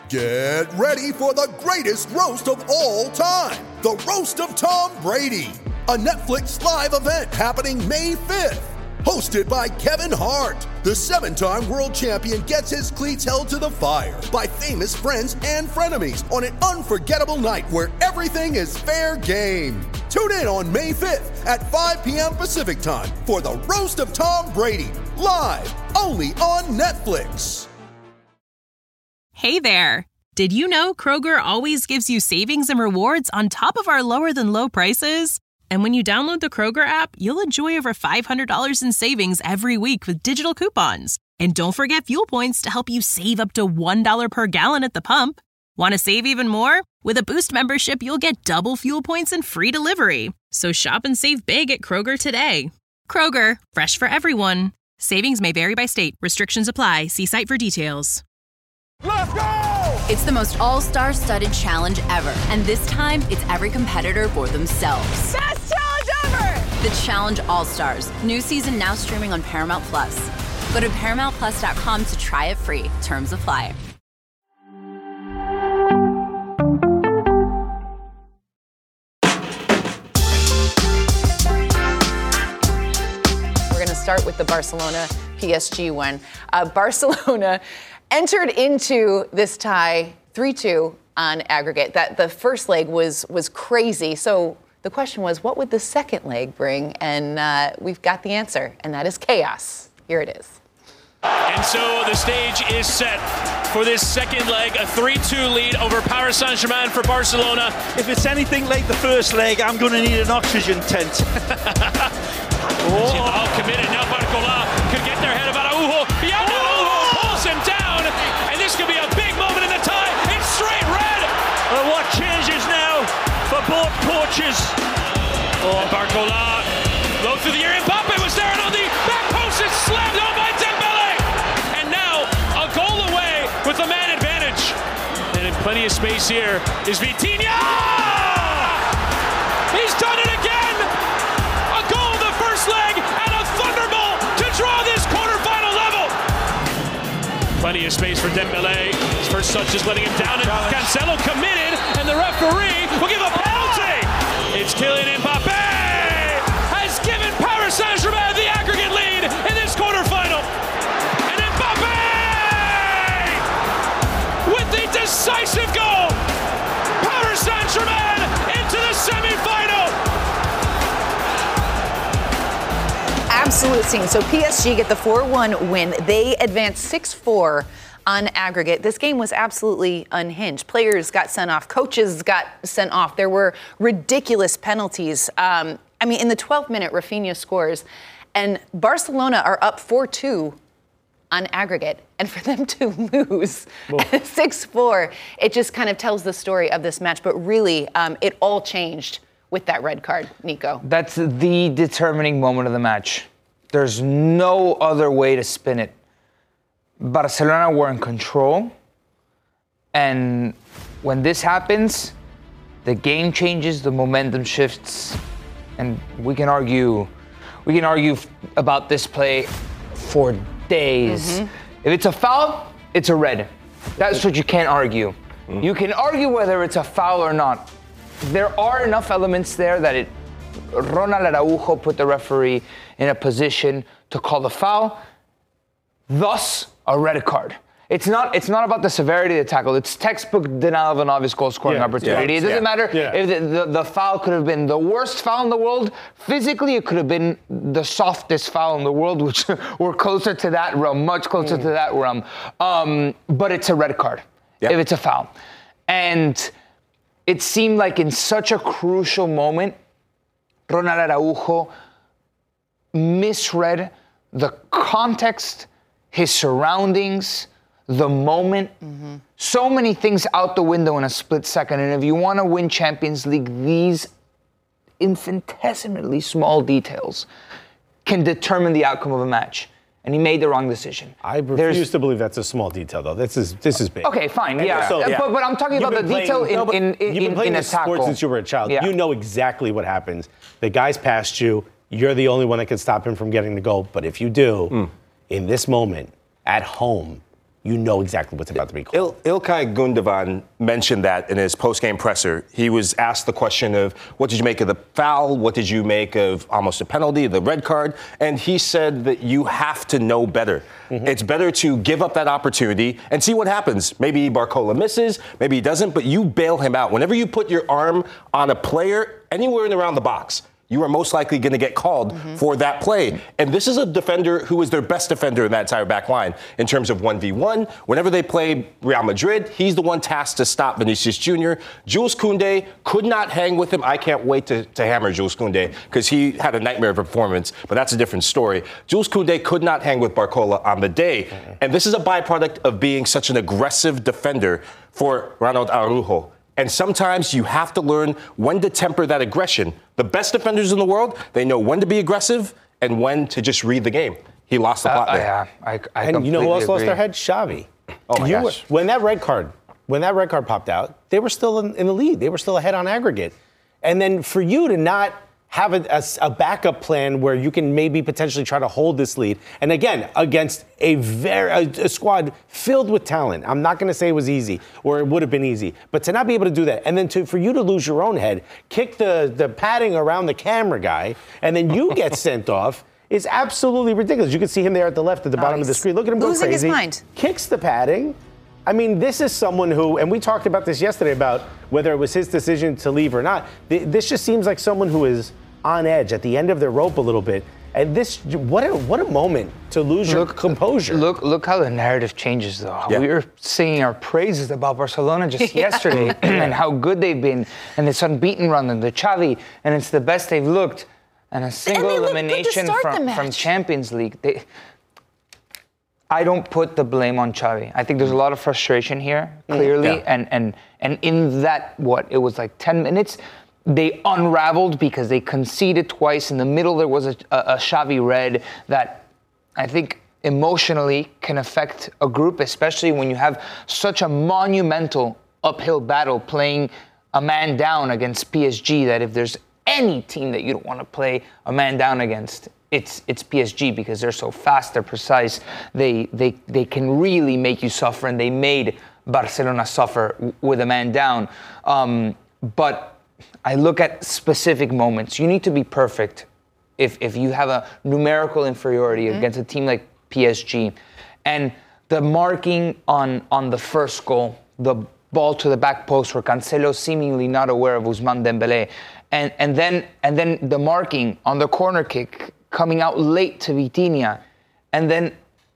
Get ready for the greatest roast of all time, the Roast of Tom Brady, a Netflix live event happening May 5th. Hosted by Kevin Hart, the 7-time world champion gets his cleats held to the fire by famous friends and frenemies on an unforgettable night where everything is fair game. Tune in on May 5th at 5 p.m. Pacific time for the Roast of Tom Brady, live only on Netflix. Hey there! Did you know Kroger always gives you savings and rewards on top of our lower-than-low prices? And when you download the Kroger app, you'll enjoy over $500 in savings every week with digital coupons. And don't forget fuel points to help you save up to $1 per gallon at the pump. Want to save even more? With a Boost membership, you'll get double fuel points and free delivery. So shop and save big at Kroger today. Kroger, fresh for everyone. Savings may vary by state. Restrictions apply. See site for details. Let's go! It's the most all-star studded challenge ever. And this time, it's every competitor for themselves. Best challenge ever! The Challenge All-Stars. New season now streaming on Paramount+. Go to ParamountPlus.com to try it free. Terms apply. We're going to start with the Barcelona-PSG one. Barcelona entered into this tie 3-2 on aggregate. That the first leg was crazy. So the question was, what would the second leg bring? And we've got the answer, and that is chaos. Here it is. And so the stage is set for this second leg, a 3-2 lead over Paris Saint-Germain for Barcelona. If it's anything like the first leg, I'm going to need an oxygen tent. All committed. Now Barcola could get their head of Araujo. Araujo pulls him down, and this could be a big moment in the tie. It's straight red. Well, what changes now for both coaches? Barcola, low through the air. Mbappe was there, and on the back post, it's slammed home by Dembele. And now a goal away with the man advantage. And in plenty of space here is Vitinha. He's done it again. A goal in the first leg and a thunderbolt to draw this quarterfinal level. Plenty of space for Dembele. His first touch is letting him down, and Cancelo committed, and the referee will give a penalty. It's Kylian Mbappe has given Paris Saint-Germain the aggregate lead in this quarterfinal. And Mbappe with the decisive goal. Paris Saint-Germain into the semifinal. Absolute scene. So PSG get the 4-1 win. They advance 6-4 on aggregate. This game was absolutely unhinged. Players got sent off. Coaches got sent off. There were ridiculous penalties. I mean, in the 12th minute, Rafinha scores, and Barcelona are up 4-2 on aggregate. And for them to lose 6-4, it just kind of tells the story of this match. But really, it all changed with that red card, Nico. That's the determining moment of the match. There's no other way to spin it. Barcelona were in control, and when this happens, the game changes, the momentum shifts, and we can argue about this play for days. Mm-hmm. If it's a foul, it's a red. That's what you can't argue. Mm-hmm. You can argue whether it's a foul or not. There are enough elements there that Ronald Araujo put the referee in a position to call the foul, thus a red card. It's not about the severity of the tackle. It's textbook denial of an obvious goal-scoring opportunity. It doesn't matter if the foul could have been the worst foul in the world. Physically, it could have been the softest foul in the world, which we're closer to that realm, much closer to that realm. But it's a red card if it's a foul. And it seemed like in such a crucial moment, Ronald Araujo misread the context, his surroundings, the moment. Mm-hmm. So many things out the window in a split second. And if you want to win Champions League, these infinitesimally small details can determine the outcome of a match. And he made the wrong decision. I refuse to believe that's a small detail, though. This is big. Okay, fine, yeah. But I'm talking about the detail in you've been playing a this sport tackle. since you were a child. Yeah. You know exactly what happens. The guy's past you. You're the only one that can stop him from getting the goal. But if you do, in this moment, at home, you know exactly what's about to be called. Ilkay Gundogan mentioned that in his post-game presser. He was asked the question of, what did you make of the foul? What did you make of almost a penalty, the red card? And he said that you have to know better. Mm-hmm. It's better to give up that opportunity and see what happens. Maybe Barcola misses, maybe he doesn't, but you bail him out. Whenever you put your arm on a player anywhere in around the box, you are most likely going to get called for that play. And this is a defender who is their best defender in that entire back line in terms of 1v1. Whenever they play Real Madrid, he's the one tasked to stop Vinicius Jr. Jules Koundé could not hang with him. I can't wait to hammer Jules Koundé because he had a nightmare performance, but that's a different story. Jules Koundé could not hang with Barcola on the day. And this is a byproduct of being such an aggressive defender for Ronald Araujo. And sometimes you have to learn when to temper that aggression. The best defenders in the world, they know when to be aggressive and when to just read the game. He lost the plot there. Yeah, I and you know who else lost their head? Xavi. Oh my gosh. When that red card popped out, they were still in the lead. They were still ahead on aggregate. And then for you to not have a backup plan where you can maybe potentially try to hold this lead. And again, against a squad filled with talent. I'm not going to say it was easy or it would have been easy, but to not be able to do that and then for you to lose your own head, kick the padding around the camera guy, and then you get sent off is absolutely ridiculous. You can see him there at the left at the bottom of the screen. Look at him go crazy. Losing his mind. Kicks the padding. I mean, this is someone who, and we talked about this yesterday about whether it was his decision to leave or not. This just seems like someone who is on edge at the end of their rope a little bit. And this, what a moment to lose your composure. Look how the narrative changes, though. Yeah. We were singing our praises about Barcelona just yesterday and how good they've been, and this unbeaten run, and the Xavi, and it's the best they've looked. And a single elimination from Champions League. I don't put the blame on Xavi. I think there's a lot of frustration here, clearly, and in that, it was like 10 minutes, they unraveled because they conceded twice. In the middle, there was a Xavi red that I think emotionally can affect a group, especially when you have such a monumental uphill battle playing a man down against PSG, that if there's any team that you don't want to play a man down against, it's PSG, because they're so fast, they're precise, they can really make you suffer, and they made Barcelona suffer with a man down. But I look at specific moments. You need to be perfect if you have a numerical inferiority against a team like PSG. And the marking on the first goal, the ball to the back post where Cancelo seemingly not aware of Ousmane Dembélé, and then the marking on the corner kick coming out late to Vitinha, and then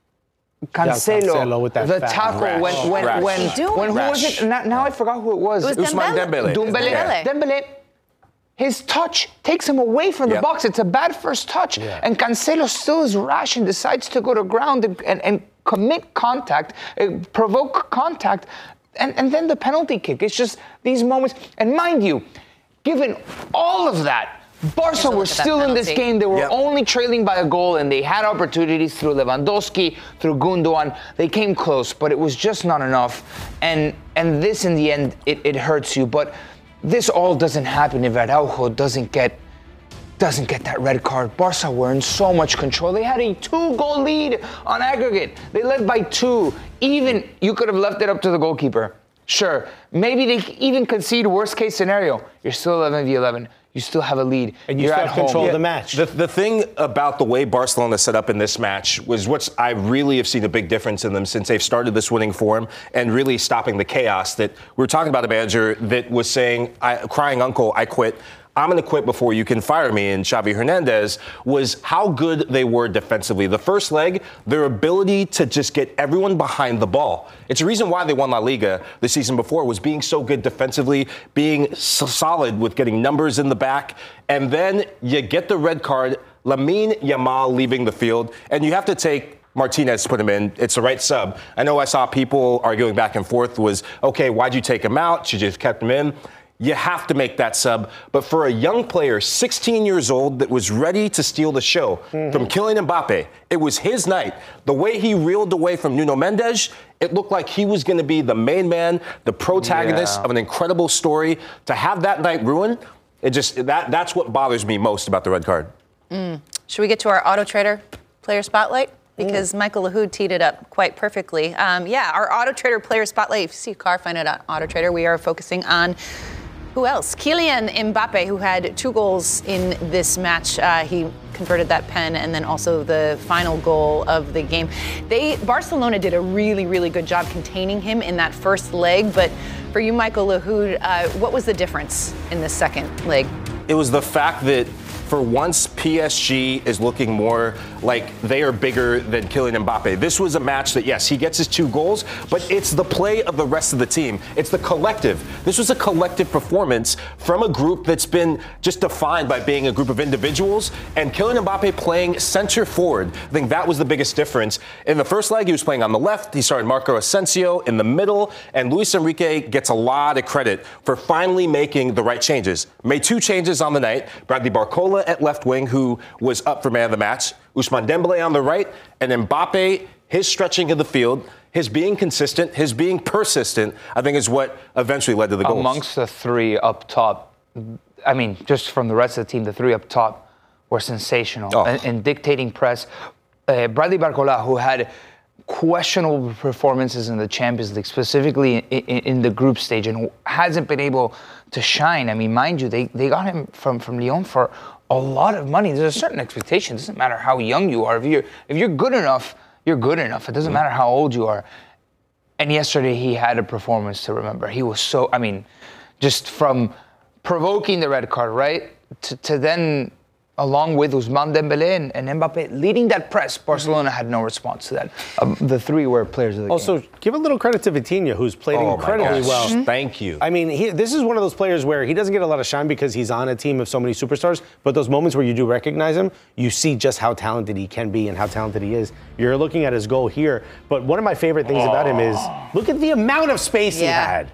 Cancelo with that the tackle when who was it? Now I forgot who it was. It was Ousmane Dembélé. Dembélé. His touch takes him away from the box. It's a bad first touch. Yeah. And Cancelo still is rash and decides to go to ground and commit contact, provoke contact, and then the penalty kick. It's just these moments. And mind you, given all of that, Barca were still in this game. They were only trailing by a goal, and they had opportunities through Lewandowski, through Gundogan. They came close, but it was just not enough. And this, in the end, it hurts you. But this all doesn't happen if Araujo doesn't get that red card. Barca were in so much control. They had a 2-goal lead on aggregate. They led by 2. Even you could have left it up to the goalkeeper. Sure, maybe they even concede worst case scenario. You're still 11v11. You still have a lead. And you still have control of the match. The thing about the way Barcelona set up in this match was what I really have seen a big difference in them since they've started this winning form and really stopping the chaos. That we were talking about a manager that was saying, crying uncle, I quit. I'm going to quit before you can fire me. And Xavi Hernandez was how good they were defensively. The first leg, their ability to just get everyone behind the ball. It's a reason why they won La Liga the season before, was being so good defensively, being so solid with getting numbers in the back. And then you get the red card, Lamine Yamal leaving the field, and you have to take Martinez to put him in. It's the right sub. I know I saw people arguing back and forth was, okay, why'd you take him out? Should you have kept him in? You have to make that sub. But for a young player, 16 years old, that was ready to steal the show from Kylian Mbappe, it was his night. The way he reeled away from Nuno Mendes, it looked like he was going to be the main man, the protagonist of an incredible story. To have that night ruined, that's what bothers me most about the red card. Should we get to our Auto Trader player spotlight? because Michael Lahoud teed it up quite perfectly. Our Auto Trader player spotlight. If you see a car, find it on Auto Trader. We are focusing on who else? Kylian Mbappe, who had 2 goals in this match. He converted that pen and then also the final goal of the game. Barcelona did a really, really good job containing him in that first leg. But for you, Michael Lahoud, what was the difference in the second leg? It was the fact that for once, PSG is looking more like they are bigger than Kylian Mbappe. This was a match that, yes, he gets his 2 goals, but it's the play of the rest of the team. It's the collective. This was a collective performance from a group that's been just defined by being a group of individuals, and Kylian Mbappe playing center forward. I think that was the biggest difference. In the first leg, he was playing on the left. He started Marco Asensio in the middle, and Luis Enrique gets a lot of credit for finally making the right changes. Made 2 changes on the night. Bradley Barcola at left wing, who was up for man of the match. Ousmane Dembélé on the right, and Mbappe, his stretching of the field, his being consistent, his being persistent, I think is what eventually led to the goals. Amongst the 3 up top, I mean, just from the rest of the team, the 3 up top were sensational in dictating press. Bradley Barcola, who had questionable performances in the Champions League, specifically in the group stage, and hasn't been able to shine. I mean, mind you, they got him from Lyon for a lot of money. There's a certain expectation. It doesn't matter how young you are. If you're good enough, you're good enough. It doesn't matter how old you are. And yesterday he had a performance to remember. He was so, I mean, just from provoking the red card, right, to then, along with Ousmane Dembélé and Mbappe leading that press, Barcelona had no response to that. The 3 were players of the game. Also, give a little credit to Vitinha, who's played incredibly well. Mm-hmm. Thank you. I mean, this is one of those players where he doesn't get a lot of shine because he's on a team of so many superstars, but those moments where you do recognize him, you see just how talented he can be and how talented he is. You're looking at his goal here, but one of my favorite things about him is, look at the amount of space he had.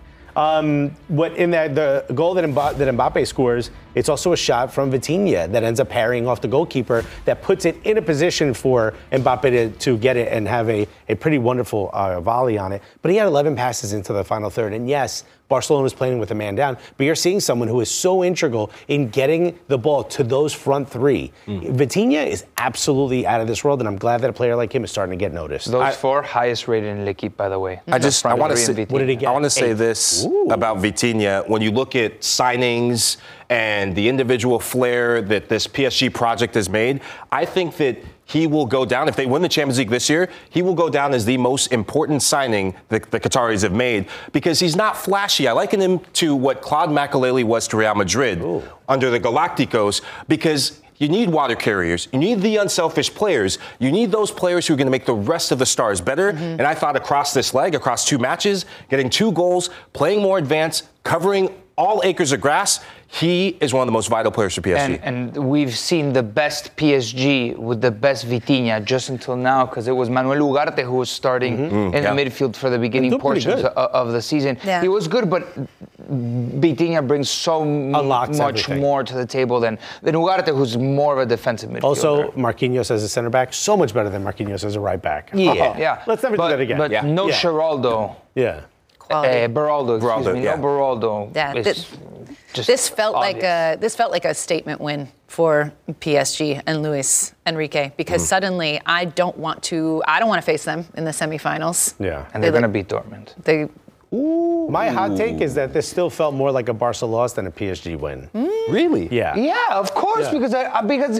The goal that Mbappe scores, it's also a shot from Vitinha that ends up parrying off the goalkeeper that puts it in a position for Mbappe to get it and have a pretty wonderful volley on it. But he had 11 passes into the final third. And yes, Barcelona was playing with a man down, but you're seeing someone who is so integral in getting the ball to those front 3. Vitinha is absolutely out of this world, and I'm glad that a player like him is starting to get noticed. Those 4 highest rated in L'Equipe, by the way. I want to say, what did he get? I want to say this about Vitinha. When you look at signings and the individual flair that this PSG project has made, I think that he will go down, if they win the Champions League this year, he will go down as the most important signing that the Qataris have made because he's not flashy. I liken him to what Claude Makelele was to Real Madrid under the Galacticos because you need water carriers. You need the unselfish players. You need those players who are going to make the rest of the stars better. And I thought across this leg, across 2 matches, getting 2 goals, playing more advanced, covering all acres of grass, he is one of the most vital players for PSG. And we've seen the best PSG with the best Vitinha just until now because it was Manuel Ugarte who was starting in the midfield for the beginning portions of the season. Yeah. He was good, but Vitinha brings so much more to the table than Ugarte, who's more of a defensive midfielder. Also, Marquinhos as a center back, so much better than Marquinhos as a right back. Yeah. Let's never do that again. But no Geraldo. Yeah. Beraldo, excuse me. No Beraldo. Yeah. This felt like a statement win for PSG and Luis Enrique because suddenly I don't want to face them in the semifinals. Yeah. And they're going to beat Dortmund. My hot take is that this still felt more like a Barca loss than a PSG win. Really? Yeah. Yeah, of course, because it's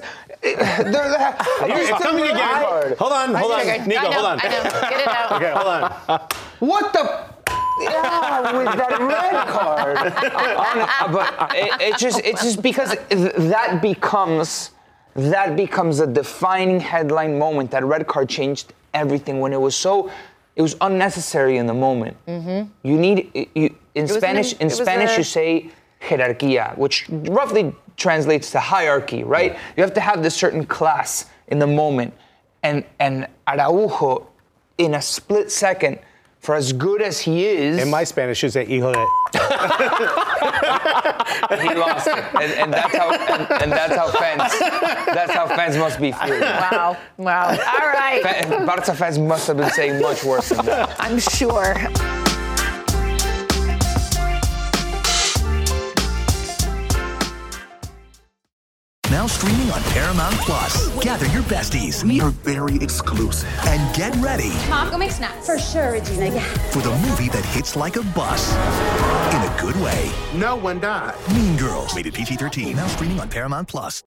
coming again. Hold on, Nico, hold on. I know. Get it out. Okay, hold on. What the? Yeah, with that red card. But it's just because that becomes a defining headline moment. That red card changed everything when it was unnecessary in the moment. Mm-hmm. In Spanish you say jerarquía, which roughly translates to hierarchy, right? Yeah. You have to have this certain class in the moment. And Araujo, in a split second, for as good as he is... In my Spanish, you say, hijo de... He lost it. And that's how fans must be feeling. Wow. All right. Barca fans must have been saying much worse than that. I'm sure. Now streaming on Paramount Plus. Gather your besties. We are very exclusive. And get ready. Mom, go make snacks. For sure, Regina, yeah. For the movie that hits like a bus. In a good way. No one died. Mean Girls. Rated PG-13. Now streaming on Paramount Plus.